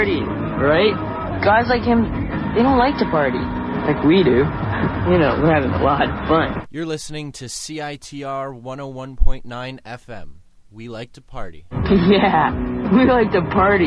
Party, right? Guys like him, they don't like to party like we do. You know, we're having a lot of fun. You're listening to CITR 101.9 FM. We like to party. Yeah, we like to party.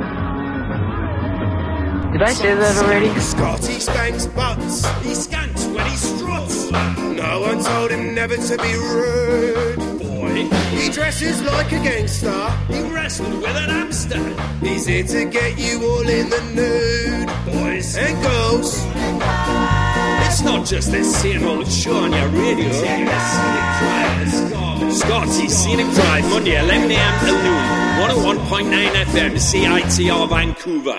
Did I say that already? Scotty spanks butts, he skanks when he struts. No one told him never to be rude. Boy, he dresses like a gangster, he wrestled with an hamster. He's here to get you all in the nude, boys and girls. It's not just this same old show on your radio. Scotty's Scenic Drive, Monday 11 a.m. till noon, 101.9 FM, CITR Vancouver.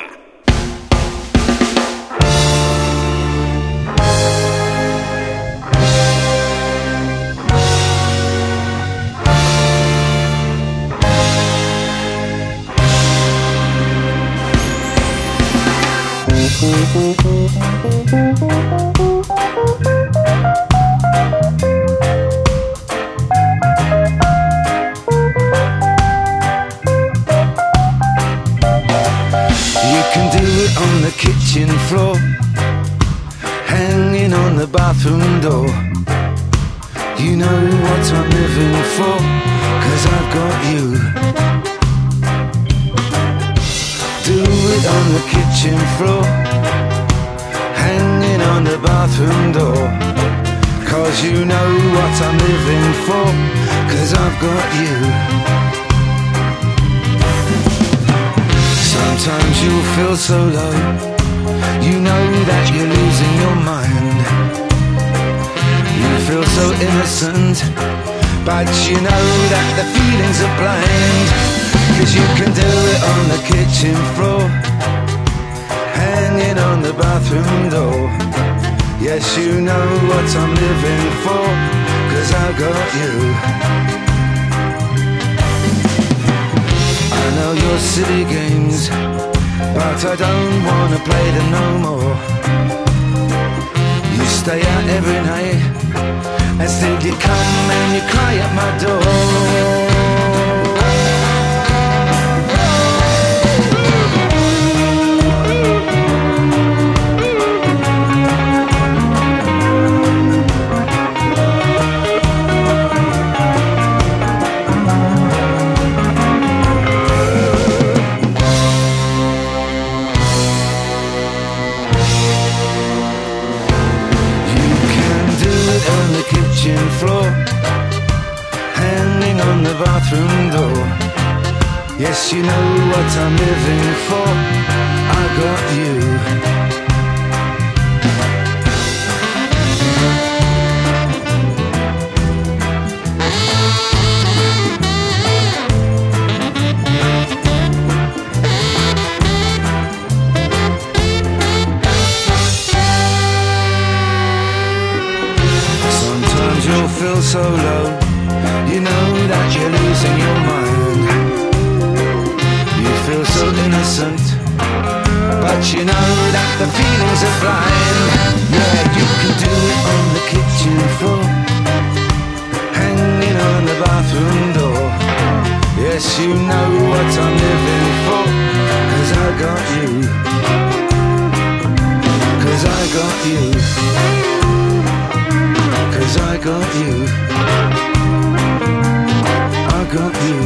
On the kitchen floor, hanging on the bathroom door. You know what I'm living for, 'cause I've got you. Do it on the kitchen floor, hanging on the bathroom door. 'Cause you know what I'm living for, 'cause I've got you. Sometimes you'll feel so low, you know that you're losing your mind. You feel so innocent, but you know that the feelings are blind. 'Cause you can do it on the kitchen floor, hanging on the bathroom door. Yes, you know what I'm living for, 'cause I've got you. I know your silly games, but I don't wanna play them no more. You stay out every night, and still you come and you cry at my door. Floor, hanging on the bathroom door. Yes, you know what I'm living for, I got you. You'll feel so low, you know that you're losing your mind. You feel so innocent, but you know that the feelings are blind. Yeah, you can do it on the kitchen floor, hanging on the bathroom door. Yes, you know what I'm living for, 'cause I got you. 'Cause I got you. 'Cause I got you, I got you,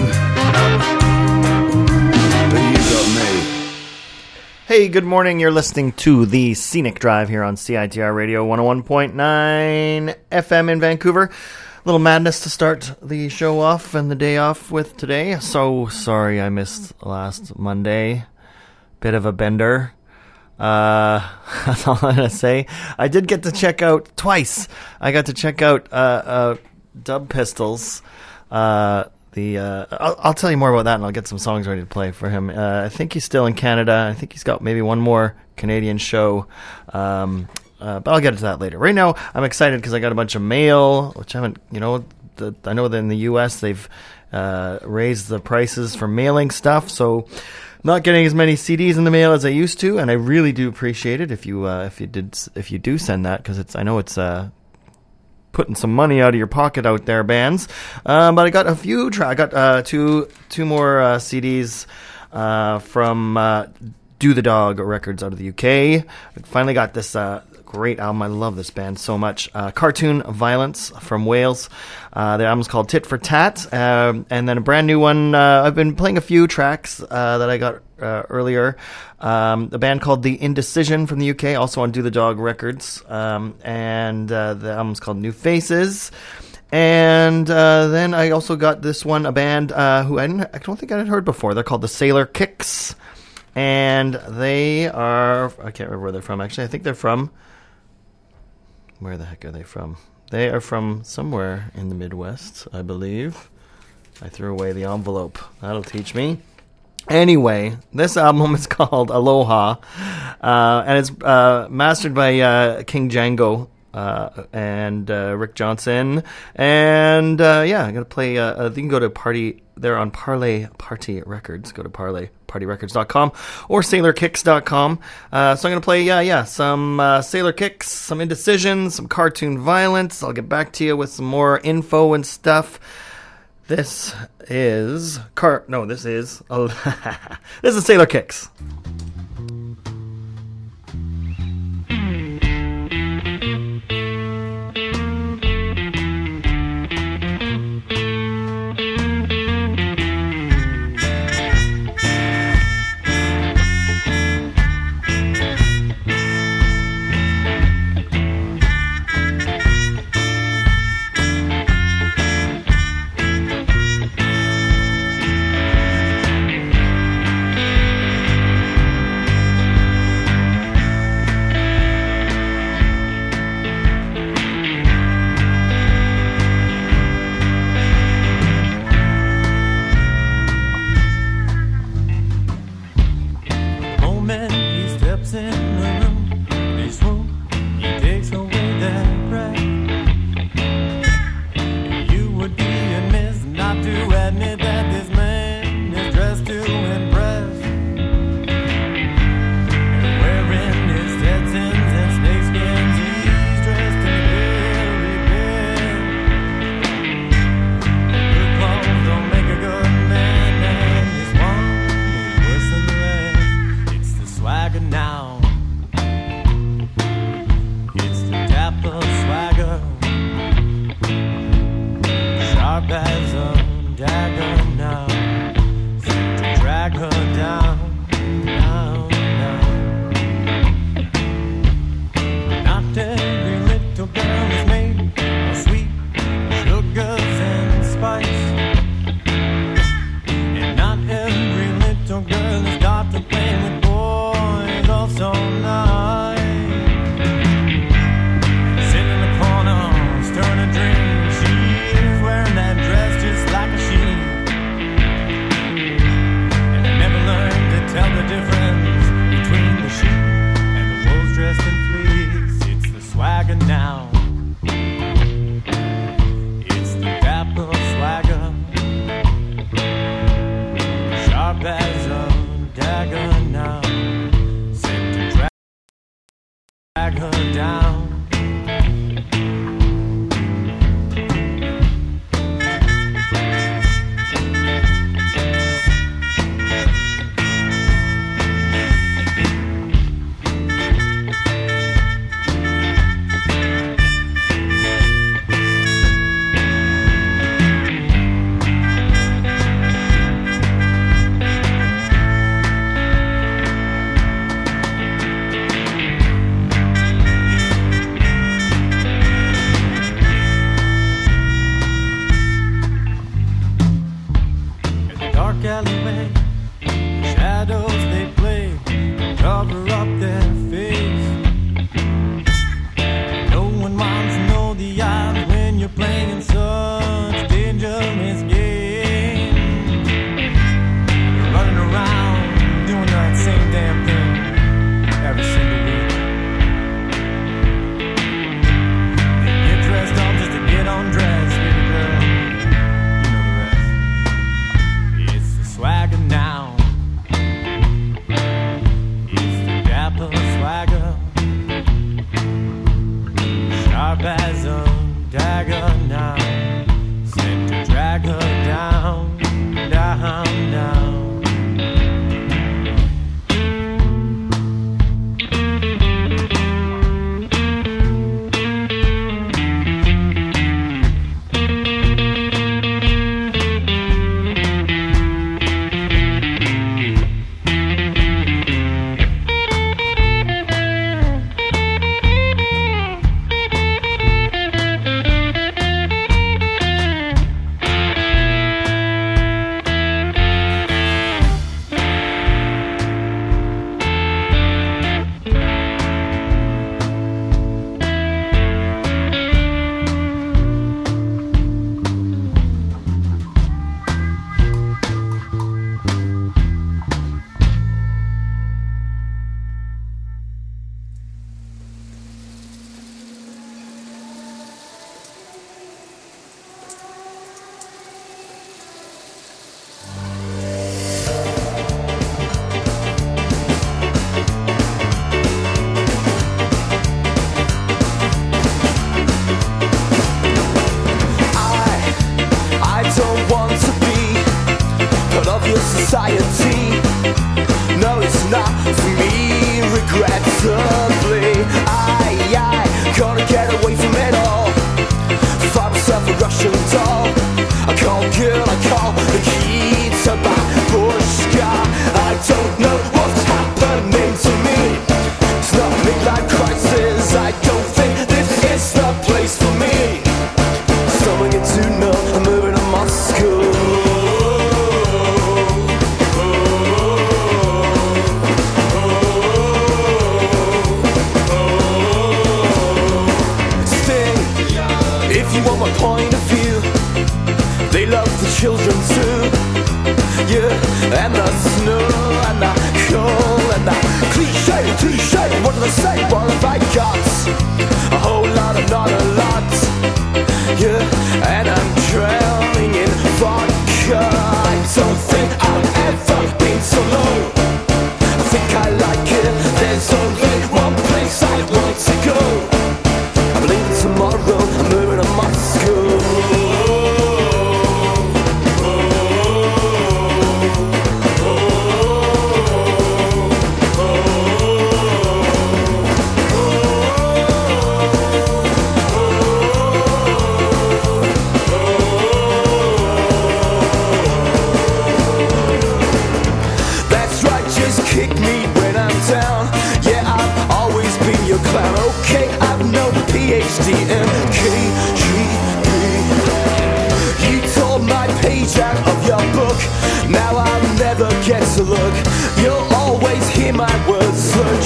but you got me. Hey, good morning. You're listening to the Scenic Drive here on CITR Radio 101.9 FM in Vancouver. A little madness to start the show off and the day off with today. So sorry I missed last Monday. Bit of a bender. That's all I'm going to say. I did get to check out twice. I got to check out Dub Pistols. I'll tell you more about that, and I'll get some songs ready to play for him. I think he's still in Canada. I think he's got maybe one more Canadian show. But I'll get to that later. Right now, I'm excited because I got a bunch of mail, which I haven't, I know that in the U.S. they've raised the prices for mailing stuff, so not getting as many CDs in the mail as I used to, and I really do appreciate it if you do send that, because I know it's putting some money out of your pocket out there, bands. But I got a few. I got two more CDs from Do the Dog Records out of the UK. I finally got this great album. I love this band so much. Cartoon Violence from Wales. Their album's called Tit for Tat. And then a brand new one. I've been playing a few tracks that I got earlier. A band called The Indecision from the UK, also on Do the Dog Records. And the album's called New Faces. And then I also got this one, a band who I don't think I had heard before. They're called the Sailor Kicks. And they are, I can't remember where they're from, actually. I think they're from, where the heck are they from? They are from somewhere in the Midwest, I believe. I threw away the envelope. That'll teach me. Anyway, this album is called Aloha, and it's mastered by King Django and Rick Johnson. And yeah, I'm going to play, you can go to Party, they're on Parlay Party Records. Go to parlaypartyrecords.com or sailorkicks.com. So I'm going to play, some Sailor Kicks, some Indecision, some Cartoon Violence. I'll get back to you with some more info and stuff. This is this is Sailor Kicks.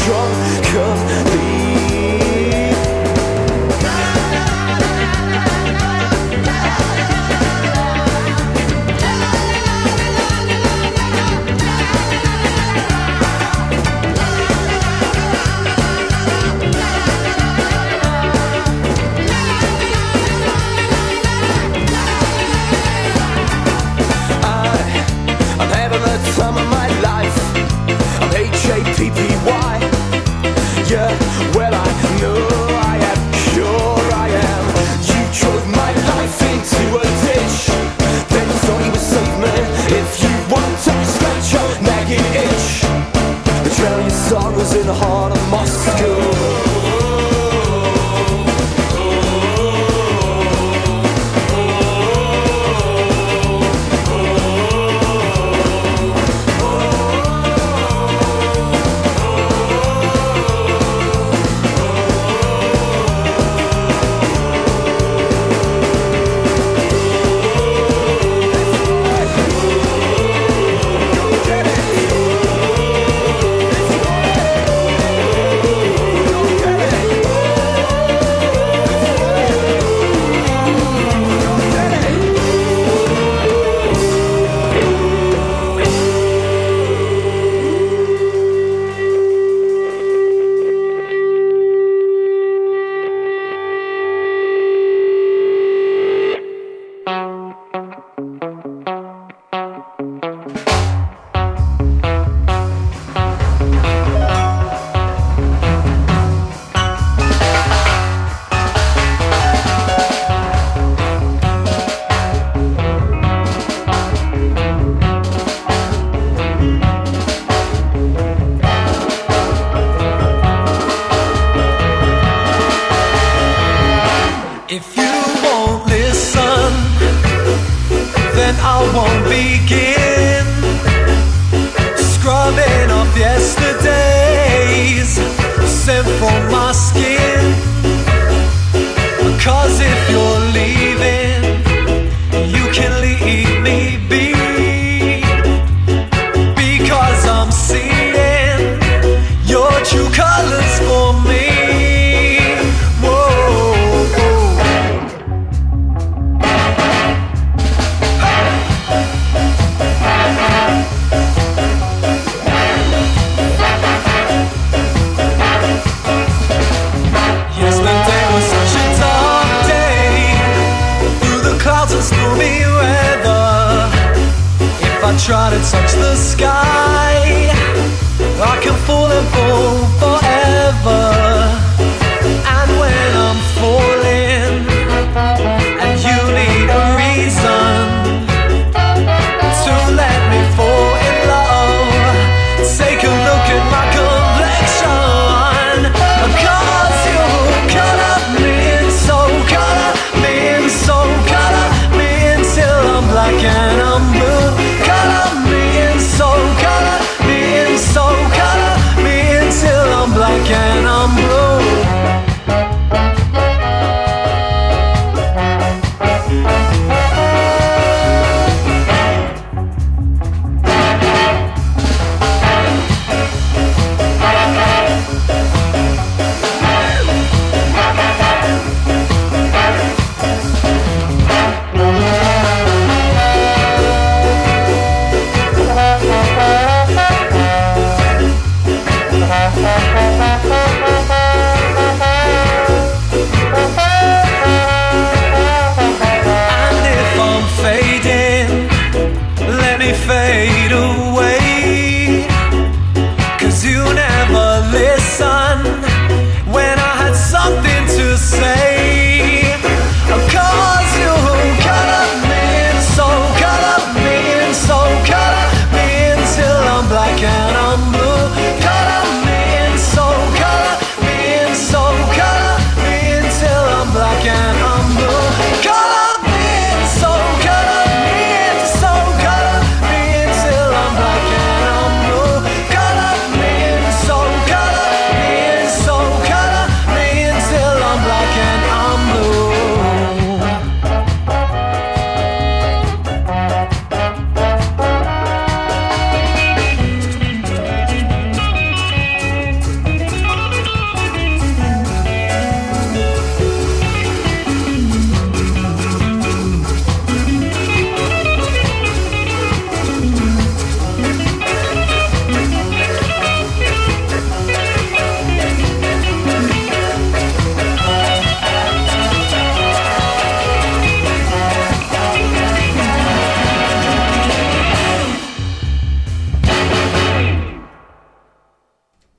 drunkenly. I'm having the time of my life. I'm H-A-P-P-Y. Yeah, well I know I am, sure I am. You drove my life into a ditch. Then you thought you would save me. If you want to scratch your nagging itch. The drowning song was in the heart of Moscow. Try to touch the sky, I can fall and fall forever. And when I'm falling and you need a reason to let me fall in love, take a look at my complexion. Cause you color me in, so color me in, so color me in till I'm black and I'm blue. Black and I'm blue. Fade away, 'cause you never listen when I had something to say. 'Cause you color me in, so color me in, so color me in till I'm black and I'm blue. Color me in, so color me in, so color me in till I'm black and I'm blue. Color me in, so color me in, so color me in till I'm black and I'm blue. Color me in, so color me in, so color me in till I'm black and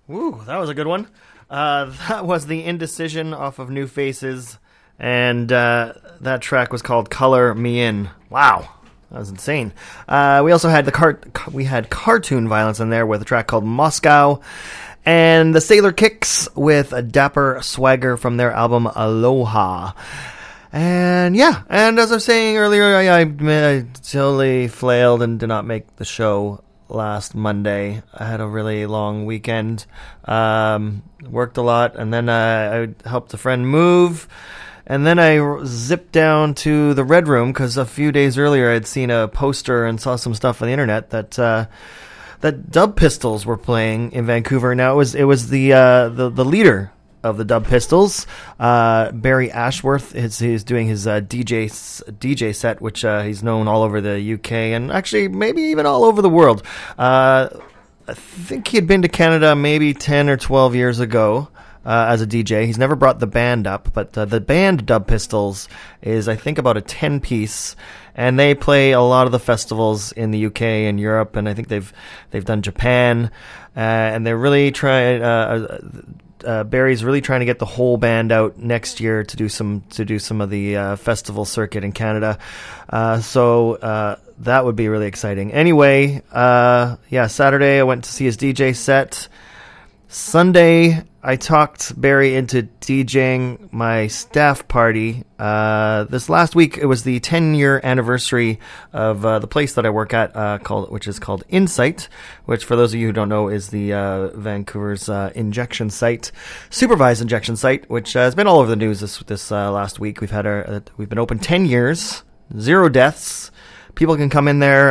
Woo, that was a good one. That was The Indecision off of New Faces, and that track was called Color Me In. Wow, that was insane. We also had cartoon violence in there with a track called Moscow, and the Sailor Kicks with a Dapper Swagger from their album Aloha. And yeah, and as I was saying earlier, I totally flailed and did not make the show last Monday. I had a really long weekend, worked a lot, and then I helped a friend move, and then I zipped down to the Red Room because a few days earlier I'd seen a poster and saw some stuff on the internet that Dub Pistols were playing in Vancouver. Now it was the leader of the Dub Pistols, Barry Ashworth. He's doing his DJ set, which he's known all over the UK and actually maybe even all over the world. I think he had been to Canada maybe 10 or 12 years ago as a DJ. He's never brought the band up, but the band Dub Pistols is, I think, about a 10-piece, and they play a lot of the festivals in the UK and Europe, and I think they've done Japan, and they're really trying. Barry's really trying to get the whole band out next year to do some of the festival circuit in Canada. So that would be really exciting. Anyway, Saturday I went to see his DJ set. Sunday I talked Barry into DJing my staff party. This last week it was the 10-year anniversary of the place that I work at, which is called Insight, which for those of you who don't know is the Vancouver's injection site, supervised injection site, which has been all over the news this last week. We've been open 10 years, 0 deaths. People can come in there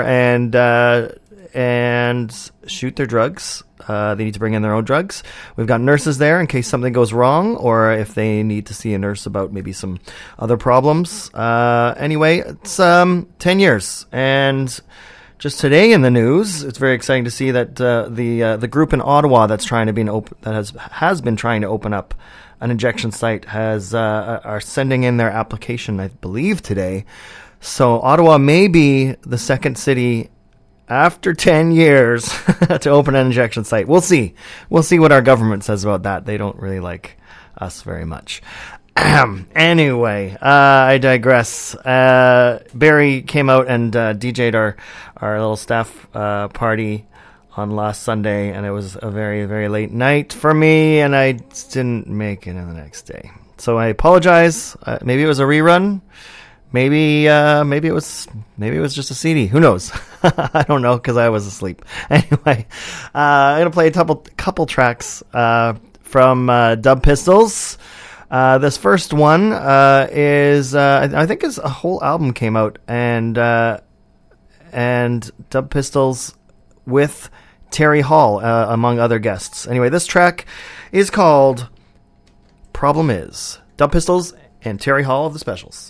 and shoot their drugs. They need to bring in their own drugs. We've got nurses there in case something goes wrong or if they need to see a nurse about maybe some other problems. Anyway, it's 10 years. And just today in the news, it's very exciting to see that the group in Ottawa that's trying to has been trying to open up an injection site are sending in their application, I believe, today. So Ottawa may be the second city after 10 years to open an injection site. We'll see. We'll see what our government says about that. They don't really like us very much. Anyway, I digress. Barry came out and DJ'd our little staff party on last Sunday, and it was a very, very late night for me, and I didn't make it in the next day. So I apologize. Maybe it was a rerun. Maybe it was just a CD. Who knows? I don't know because I was asleep. Anyway, I'm gonna play a couple tracks from Dub Pistols. This first one is I think a whole album came out, and Dub Pistols with Terry Hall among other guests. Anyway, this track is called "Problem Is." Dub Pistols and Terry Hall of the Specials.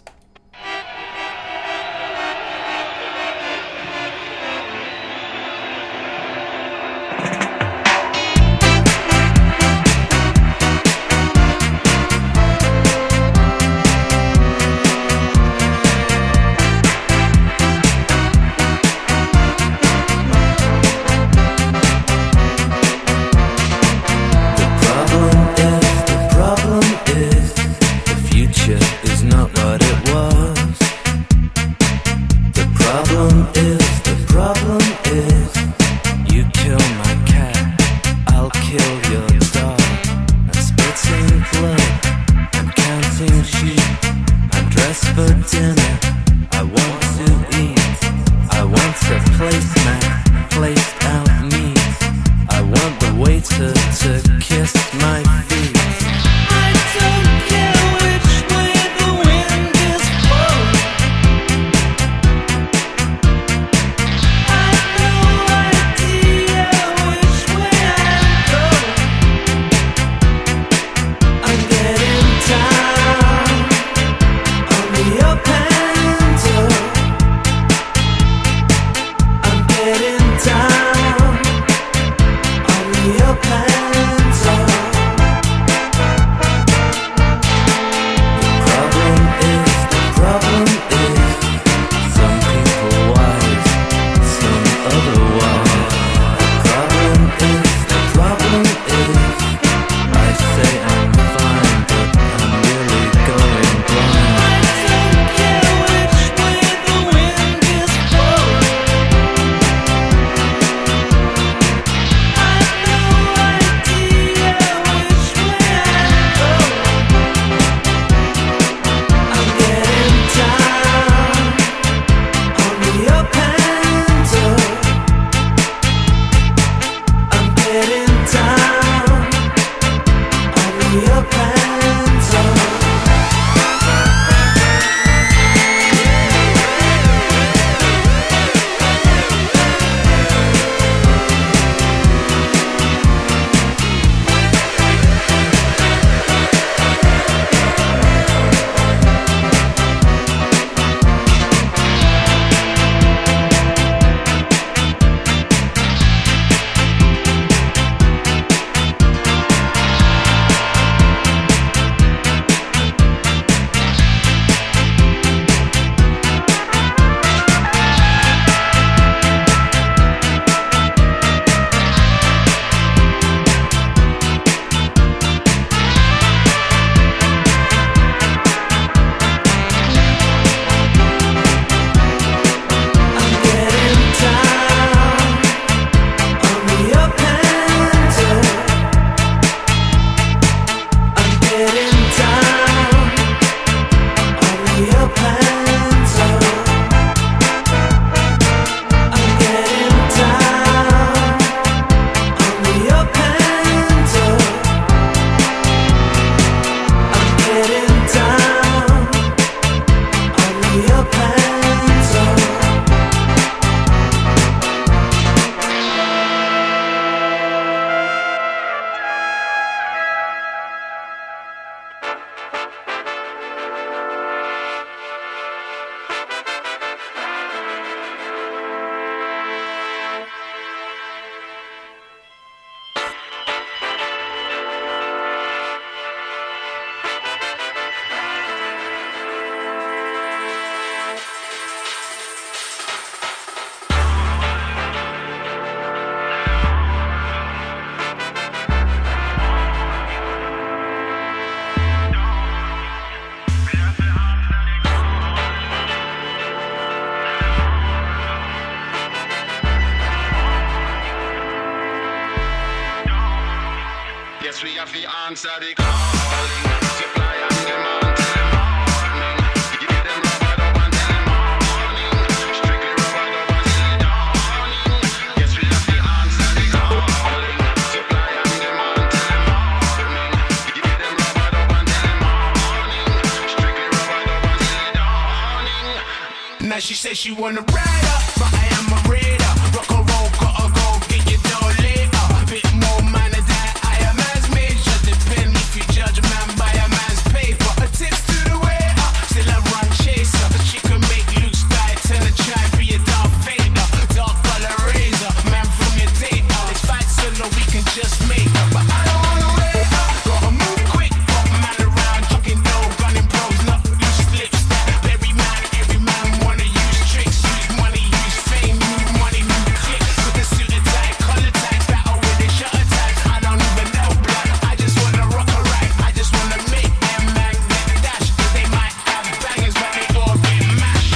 Yes, we have to answer the calling. Supply and demand till the morning. You get them rubbered up until the morning. Strictly rubbered up until the dawning. Yes, we have to answer the calling. Supply and demand till the morning. You get them rubbered up until the morning. Strictly rubbered up until the dawning. Now she says she wanna ride up, but I am a raider. Rock and roll, gotta go get your dough later. Bit more man than that, I am as major. Depend if you judge a man by a man's paper. A tips to the waiter, still I run chaser. She can make Luke Sky, tell her try and be a Darth Vader. Dark color razor, man from your data. It's fight so no we can just make her. But I don't wanna wait up, gotta move quick. Pop man around, chucking dough, gunning bros, not loose lips. Every man wanna use tricks, use money, use fame, move money, move clicks. With the suit and tie, collar ties, battle with the shutter ties. I don't even know blood, I just wanna rock a right. I just wanna make them man get dash. They might have bangers, but they all get mashed.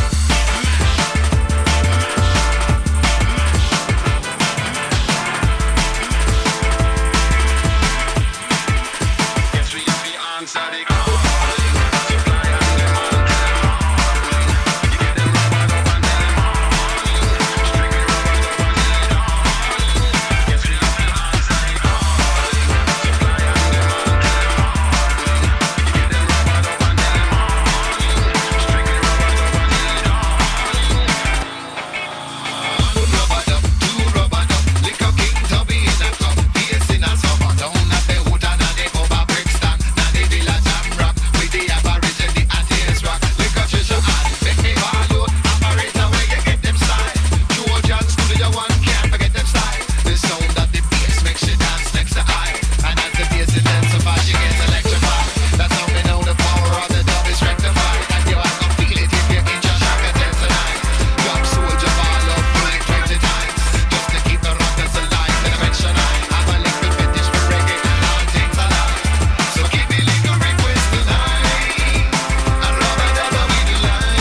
Yes, we have to answer the calling. Supply and demand till the morning. You get them rubbered up until the morning. Strictly rubbered up until the dawning. Yes, we have to answer the calling. Supply and demand till the morning. You get them rubbered up until the morning. Strictly rubbered up until the dawning. One rubber duck, two rubber duck, liquor king tubby in a club, face in a summer down at the hood and at the Cobra Brixton, now the Villa Jam Rock, with the Aborigine and Tails Rock, liquor treasure and make me value, operator where you get them style, Trojan Studio One can't forget them style, the sound of the bass makes you dance next to eye, and as the bass intensifies you get electrified, that's how we know the power of the dub is rectified, and you have to feel it if you get your shock attend tonight, dub soldier ball up like 20 times, just to keep the rockers alive, and mention I have a little fetish for reggae, and all things alive, so give me little request tonight, and rubber dubber we delight.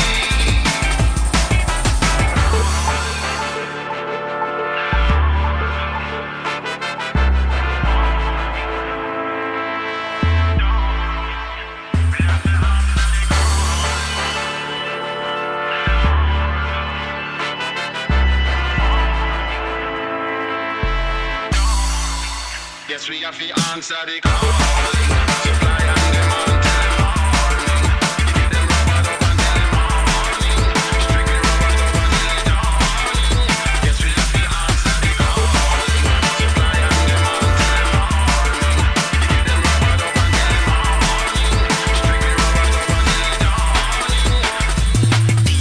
Yes, we have to answer the calling. Supply and demand till the morning. You get them rubbered up until the morning. Strictly rubbered up until the dawning. Yes, we have to answer the calling. Supply and demand till the morning. You get them rubbered up until the morning. Strictly rubbered up until the dawning.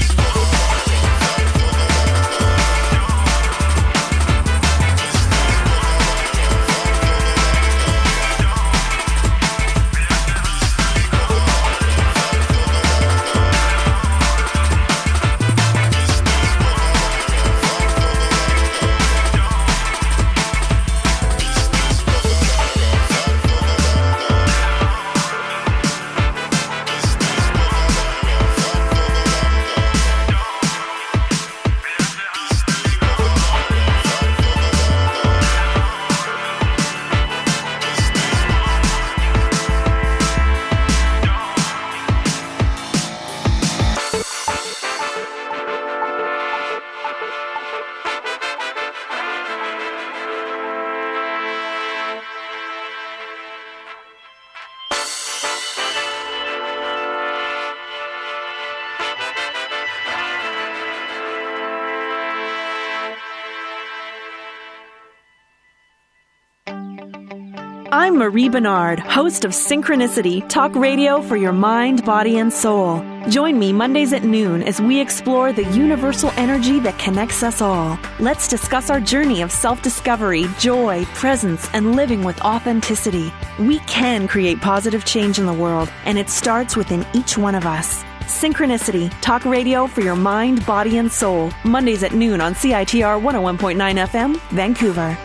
I'm Marie Bernard, host of Synchronicity, talk radio for your mind, body, and soul. Join me Mondays at noon as we explore the universal energy that connects us all. Let's discuss our journey of self-discovery, joy, presence, and living with authenticity. We can create positive change in the world, and it starts within each one of us. Synchronicity, talk radio for your mind, body, and soul. Mondays at noon on CITR 101.9 FM, Vancouver.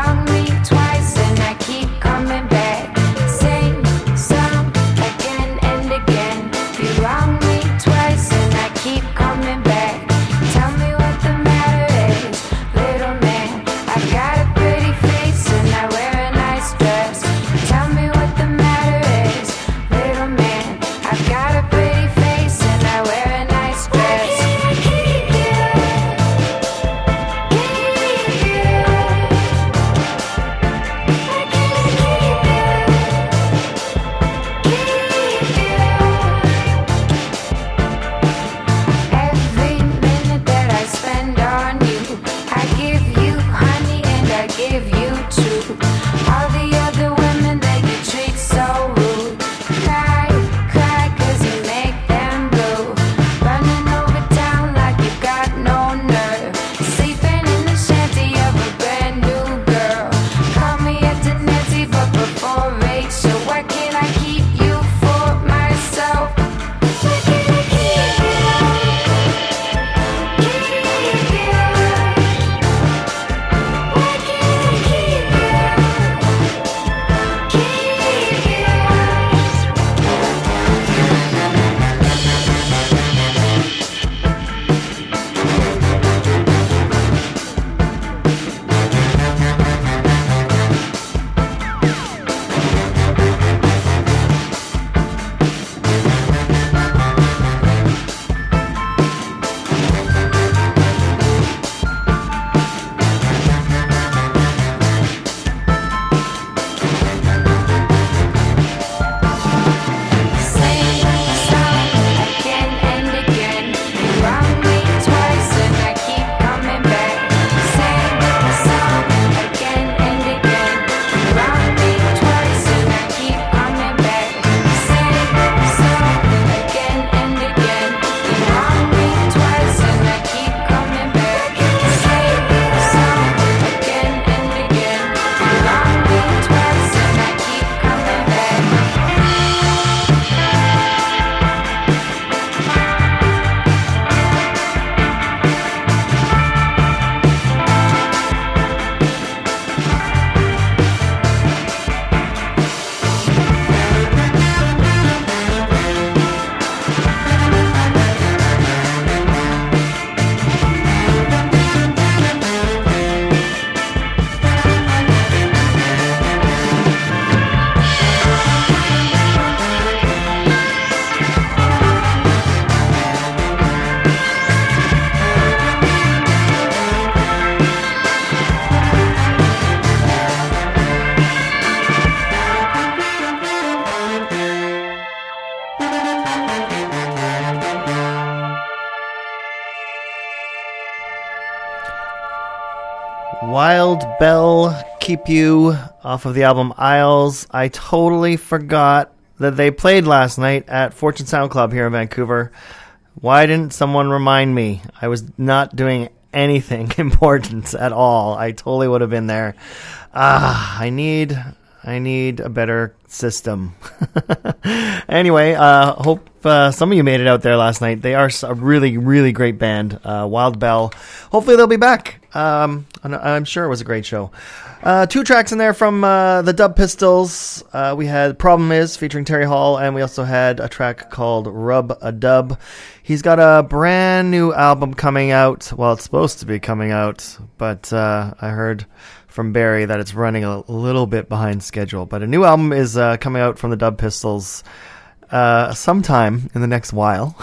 Twice and I keep coming back. Same song again Wild Bell, Keep You, off of the album Isles. I totally forgot that they played last night at Fortune Sound Club here in Vancouver. Why didn't someone remind me? I was not doing anything important at all. I totally would have been there. I need a better system. Anyway, hope some of you made it out there last night. They are a really, really great band, Wild Bell. Hopefully they'll be back. I'm sure it was a great show. 2 tracks in there from the Dub Pistols. We had Problem Is featuring Terry Hall, and we also had a track called Rub a Dub. He's got a brand new album coming out. Well, it's supposed to be coming out, but I heard from Barry that it's running a little bit behind schedule. But a new album is coming out from the Dub Pistols sometime in the next while.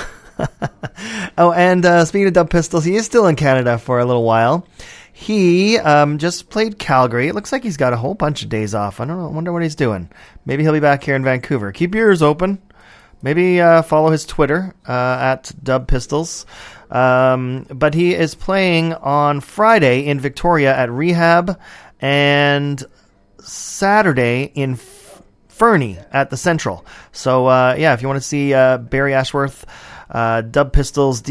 Oh, and speaking of Dub Pistols, he is still in Canada for a little while. He just played Calgary. It looks like he's got a whole bunch of days off. I don't know. I wonder what he's doing. Maybe he'll be back here in Vancouver. Keep your ears open. Maybe follow his Twitter at Dub Pistols. But he is playing on Friday in Victoria at Rehab and Saturday in Fernie at the Central. So, yeah, if you want to see Barry Ashworth, Dub Pistols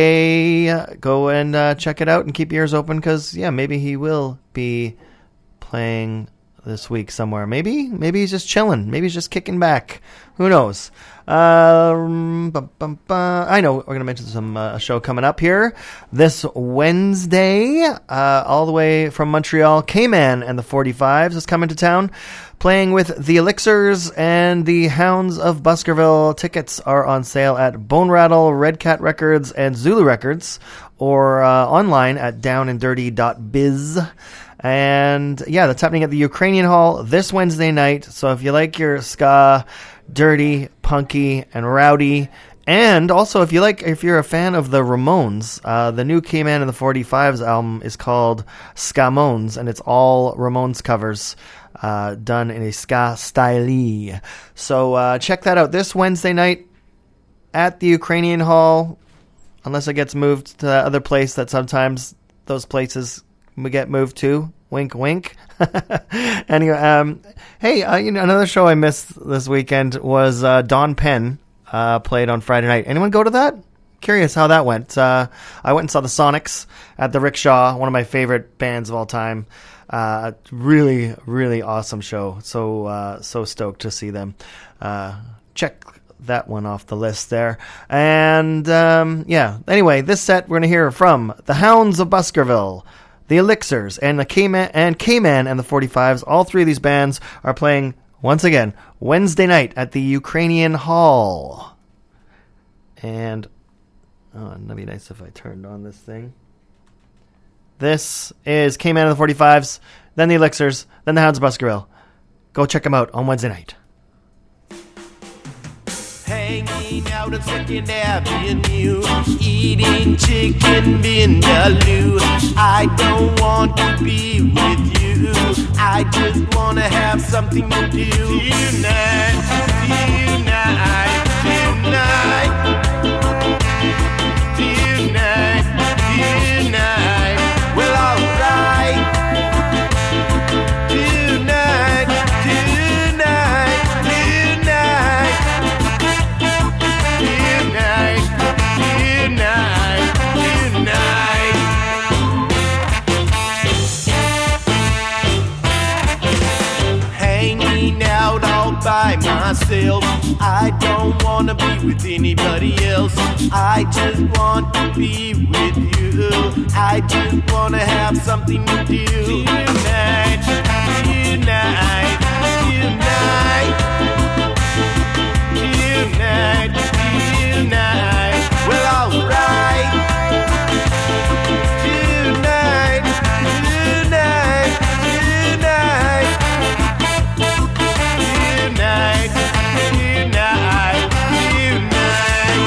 DJ, go and check it out and keep your ears open because, yeah, maybe he will be playing this week somewhere. Maybe he's just chilling. Maybe he's just kicking back. Who knows? I know we're going to mention some a show coming up here this Wednesday, all the way from Montreal. K-Man and the 45s is coming to town, playing with the Elixirs and the Hounds of Baskerville. Tickets are on sale at Bone Rattle, Red Cat Records, and Zulu Records, or online at downanddirty.biz. And yeah, that's happening at the Ukrainian Hall this Wednesday night. So if you like your ska, dirty, punky, and rowdy, and also if you're a fan of the Ramones, the new K-Man and the 45s album is called Skamones, and it's all Ramones covers done in a ska style. So check that out this Wednesday night at the Ukrainian Hall, unless it gets moved to that other place that sometimes those places we get moved to. Wink, wink. Anyway, hey, another show I missed this weekend was Don Penn played on Friday night. Anyone go to that? Curious how that went. I went and saw the Sonics at the Rickshaw, one of my favorite bands of all time. Really, really awesome show. So stoked to see them. Check that one off the list there. And yeah, anyway, this set we're going to hear from the Hounds of Baskerville, the Elixirs, and the K-Man and the 45s. All three of these bands are playing once again Wednesday night at the Ukrainian Hall. And it'd be nice if I turned on this thing. This is K-Man and the 45s, then the Elixirs, then the Hounds of Baskerville. Go check them out on Wednesday night. Hanging out on 2nd Avenue, eating chicken vindaloo. I don't want to be with you, I just want to have something to do. Tonight, tonight, tonight, tonight, tonight. Well, alright. Tonight, tonight, tonight. Tonight, tonight, tonight. Hanging out all by myself, I don't wanna be with anybody else. I just want to be with you, I just wanna have something to do. Tonight, tonight, tonight, tonight, tonight. Well, alright. Tonight, tonight, tonight. Tonight, tonight, tonight.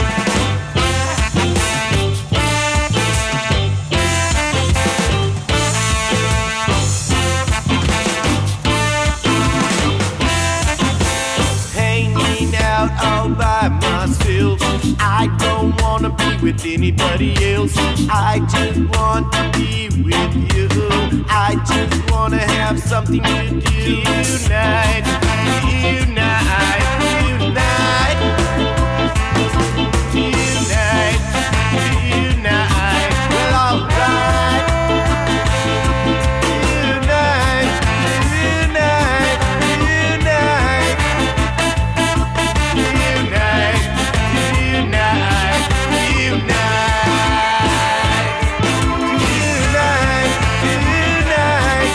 all by myself. I don't wanna be with anybody else. I just want to be with you. I just wanna have something to do tonight, tonight, tonight, tonight, tonight. Well, alright. Tonight, tonight, tonight, tonight, tonight, tonight, tonight,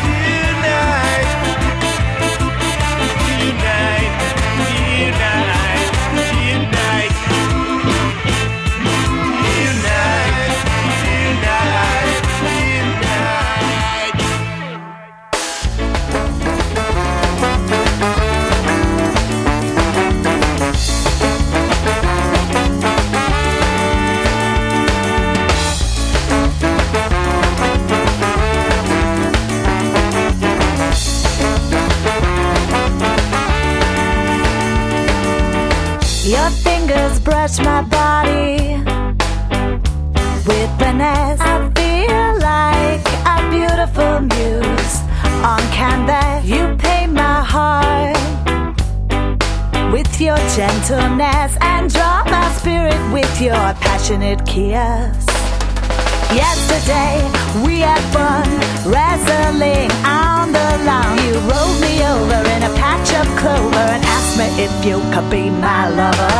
Your fingers brush my body with finesse. I feel like a beautiful muse on canvas. You paint my heart with your gentleness and draw my spirit with your passionate kiss. Yesterday we had fun wrestling on the lawn. You rolled me over in a patch of clover and asked me if you could be my lover.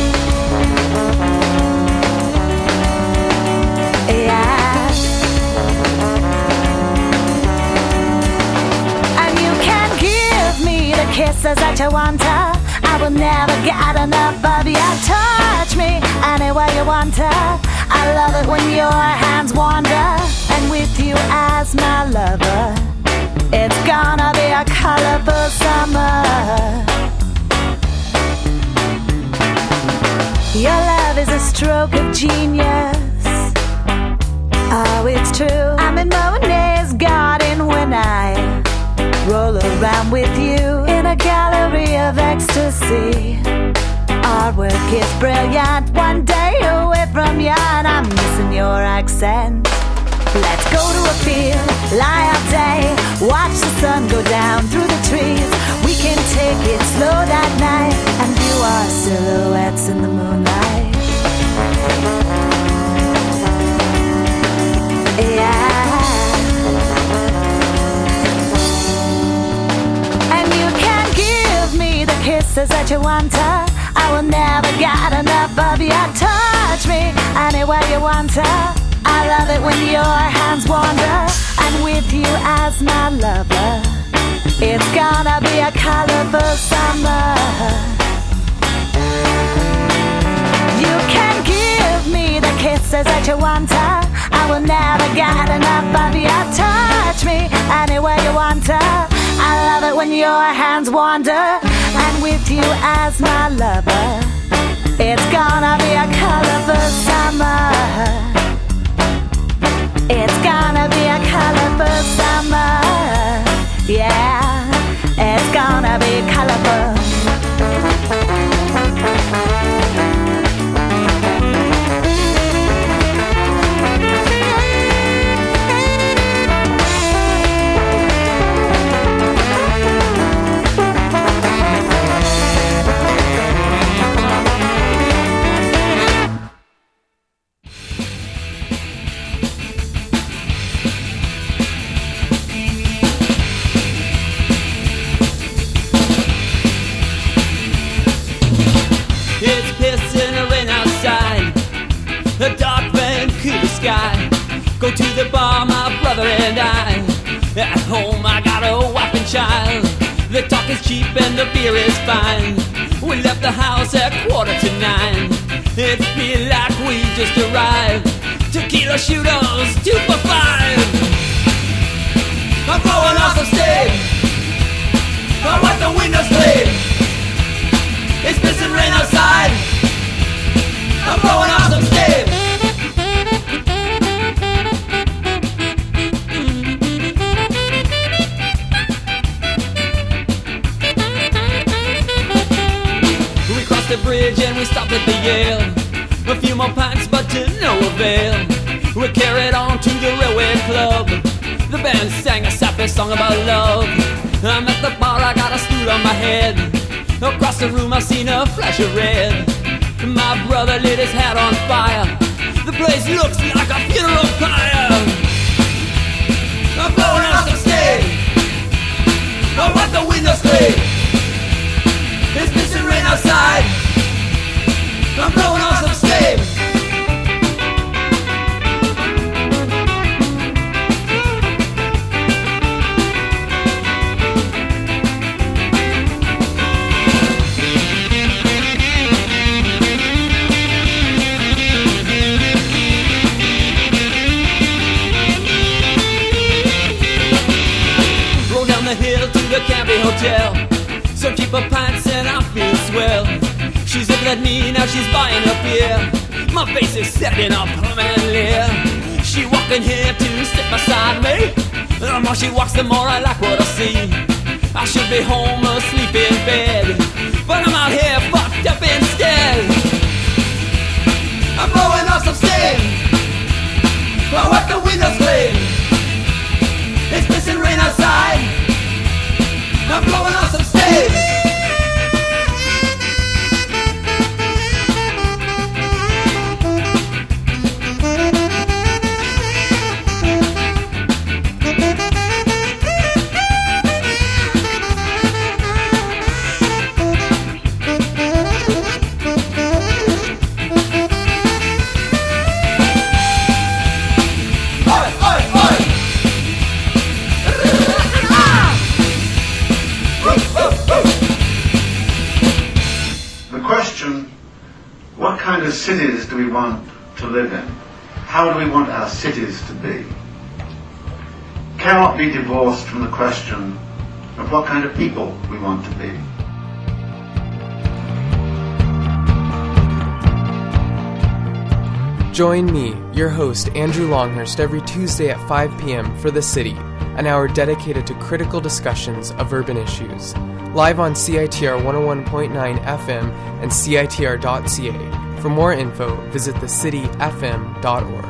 Yeah. And you can give me the kisses that you want to. I will never get enough of you. Touch me any way you want to. I love it when your hands wander, and with you as my lover, it's gonna be a colorful summer. Your love is a stroke of genius. Oh, it's true. I'm in Monet's garden when I roll around with you in a gallery of ecstasy. Artwork is brilliant. One day away from you and I'm missing your accent. Let's go to a field, lie all day, watch the sun go down through the trees. We can take it slow that night and view our silhouettes in the moonlight. Yeah. And you can give me the kisses that you want to. I will never get enough of you. Touch me any way you want to. I love it when your hands wander, and with you as my lover, it's gonna be a colorful summer. You can give me the kisses that you want to. I will never get enough of you. Touch me any way you want to. I love it when your hands wander, and with you as my lover, it's gonna be a colorful summer. It's gonna be a colorful summer. Yeah, it's gonna be colorful. Sky. Go to the bar, my brother and I. At home I got a wife and child. The talk is cheap and the beer is fine. We left the house at 8:45. It feel like we just arrived. Tequila shooters, 2 for $5. I'm blowing off the stage. I wipe the windows clean. It's pissing rain outside. I'm blowing off some steam. bridge and we stopped at the Yale. A few more pints, but to no avail. We carried on to the Railway Club. The band sang a sappy song about love. I'm at the bar, I got a stool on my head. Across the room, I seen a flash of red. My brother lit his hat on fire. The place looks like a funeral pyre. I'm blowing out some steam. I want the windows clean. It's missing rain outside. I'm blowing off some steam. Roll down the hill to the Canby Hotel. So keep her pants and I feel swell. She's looking at me, now she's buying her beer. My face is setting up permanently. She walking here to sit beside me. The more she walks, the more I like what I see. I should be home asleep in bed, but I'm out here fucked up instead. I'm blowing off some steam. I want the windows clean. It's missing rain outside. I'm blowing off some steam. What kind of cities do we want to live in? How do we want our cities to be? Cannot be divorced from the question of what kind of people we want to be. Join me, your host, Andrew Longhurst, every Tuesday at 5 p.m. for The City, an hour dedicated to critical discussions of urban issues. Live on CITR 101.9 FM and CITR.ca. For more info, visit thecityfm.org.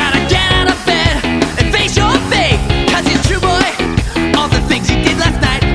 All the things you did last night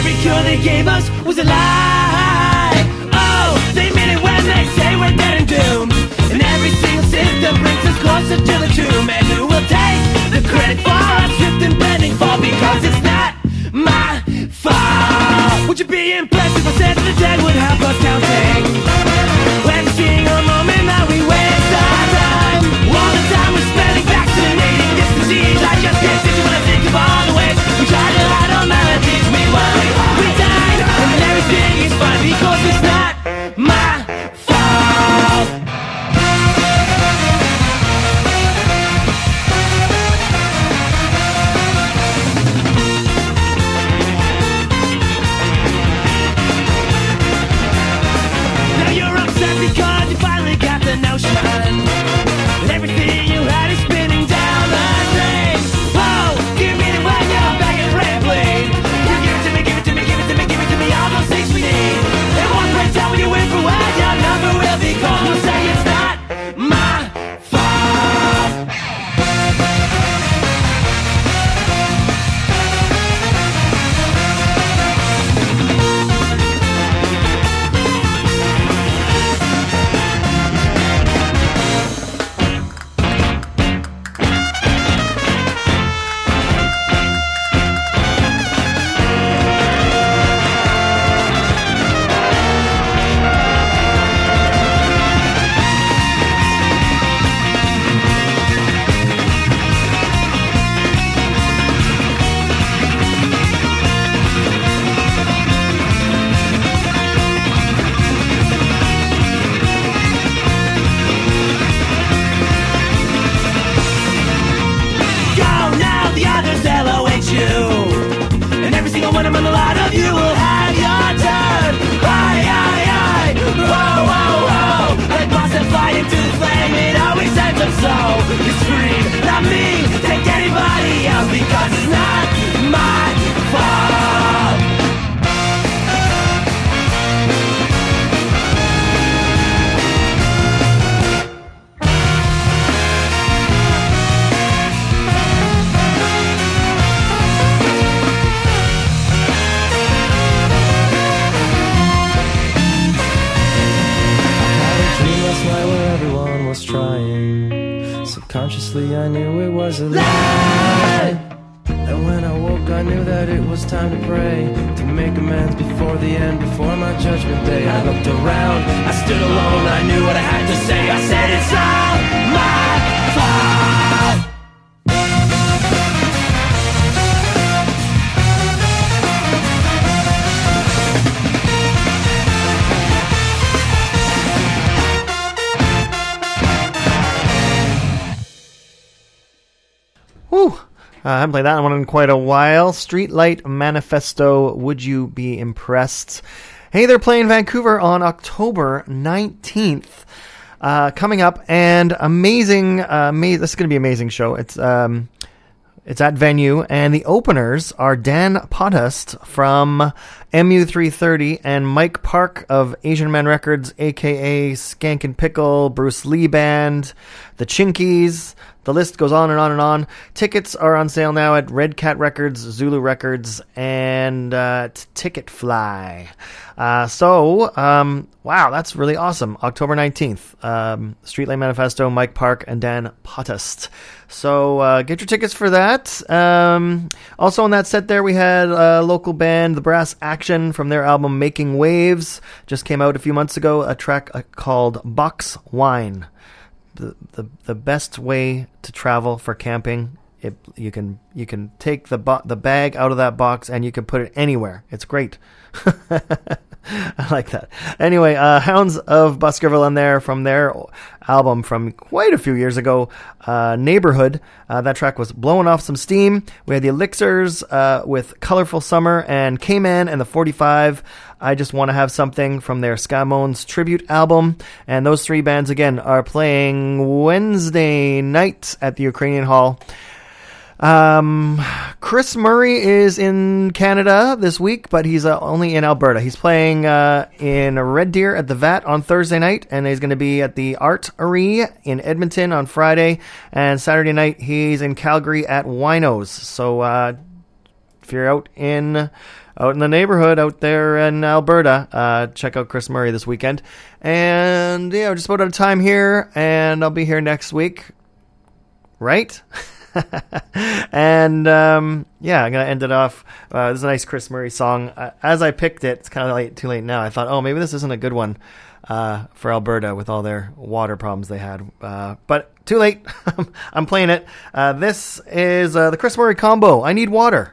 every cure they gave us was a lie. Oh, they mean it when they say we're dead and doomed. And every single symptom brings us closer to the tomb. And who will take the credit for our swift and bending fall? Because it's not my fault. Would you be impressed if I said that the dead would help us counting? Every single moment that we waste our time, all the time we're spending vaccinating this disease. I just can't sit when I think of all the ways we try to hide our melodies. Meanwhile we died, and everything is fine because it's not my fault. Now you're upset because you finally got the notion that everything you had is spinning down the drain. Whoa, give me the one you're begging for it, please. You give it to me, give it to me, give it to me, give it to me, all those things we need. And one great time when you win for what your number will be called. Say it's not my fault. Go now, the others LOH you. And every single one of them, a lot of you will have your turn. Aye, aye, aye. Whoa, whoa, whoa. Like boss that fly into the flame, it always ends up so. You scream, not me, take anybody else because it's not my fault. Dream last night where everyone was trying. Subconsciously I knew it was a lie. And when I woke I knew that it was time to pray, to make amends before the end, before my judgment day. I looked around, I stood alone, I knew what I had to say. I said it's all my fault. Whew. I haven't played that one in quite a while. Streetlight Manifesto, Would You Be Impressed? Hey, they're playing Vancouver on October 19th. Coming up, and amazing, this is going to be an amazing show. It's at Venue, and the openers are Dan Potthast from MU330 and Mike Park of Asian Man Records, a.k.a. Skank and Pickle, Bruce Lee Band, The Chinkies. The list goes on and on and on. Tickets are on sale now at Red Cat Records, Zulu Records, and Ticketfly. Wow, that's really awesome. October 19th. Streetlight Manifesto, Mike Park, and Dan Potthast. So get your tickets for that. Also on that set there, we had a local band, The Brass Action, from their album Making Waves. Just came out a few months ago, a track called Box Wine. The best way to travel for camping. You can take the bag out of that box and you can put it anywhere. It's great. I like that. Anyway, Hounds of Baskerville on there from their album from quite a few years ago, Neighborhood. That track was blowing off some steam. We had the Elixirs with Colorful Summer and K-Man and the 45. I Just Want to Have Something from their Scamones tribute album. And those three bands, again, are playing Wednesday night at the Ukrainian Hall. Chris Murray is in Canada this week, but he's only in Alberta. He's playing in Red Deer at the VAT on Thursday night, and he's going to be at the Artery in Edmonton on Friday, and Saturday night he's in Calgary at Winos. So if you're out in out in the neighborhood out there in Alberta, check out Chris Murray this weekend. And yeah, we're just about out of time here, and I'll be here next week. Right? And yeah, I'm gonna end it off. This is a nice Chris Murray song. As I picked it, it's kind of too late now. I thought, oh, maybe this isn't a good one for Alberta with all their water problems they had. But too late. I'm playing it. This is the Chris Murray combo. I Need Water.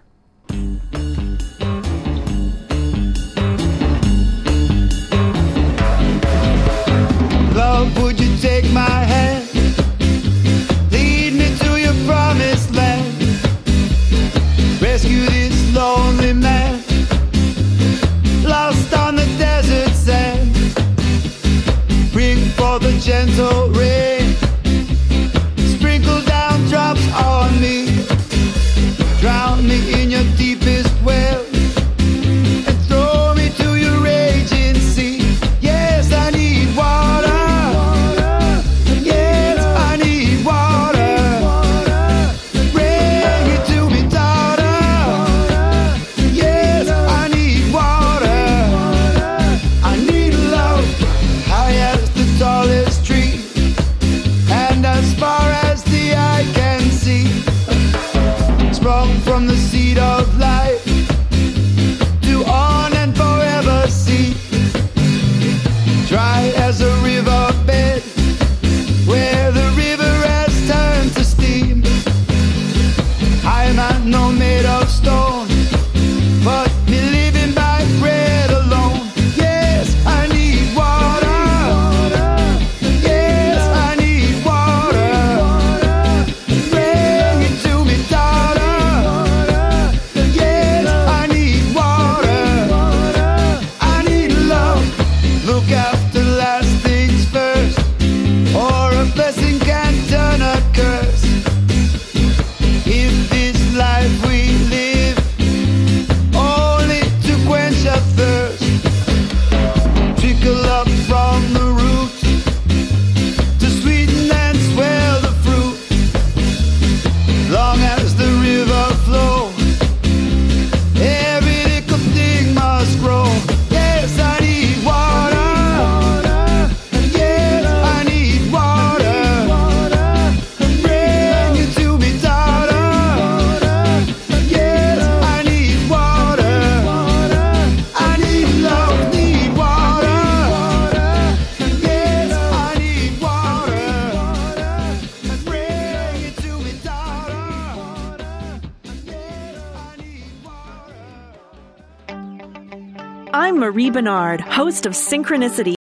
Love, would you take my hand? Lead me to your promised land. Rescue this lonely man, lost on the desert sand. Bring forth a gentle rain, sprinkle down drops on me. Drown me in your deepest well, and throw me to your raging sea. Yes, I need water. Yes, I need water. Bring it to me, daughter. Yes, I need water. I need love, high as the tallest tree, and as far as the eye can see. Sprung from the seed of life, to on and forever see. Dry as a riverbed, where the river has turned to steam. I am not made of stone, but me living by bread alone. Yes, I need water. Yes, I need water. Bring it to me, daughter. Yes, I need water. I need love. Look after last things first, or a blessing can turn a curse. If this life we live only to quench a thirst, trickle up from the root to sweeten and swell the fruit. Long as the river flows, every little thing must grow. Yes, I need water. Yes, I need water. Bring it to me, daughter. Yes, I need water. I need love, need water. Yes, I need water. Bring it to me, daughter. Yes, I need water. I'm Marie Bernard, host of Synchronicity,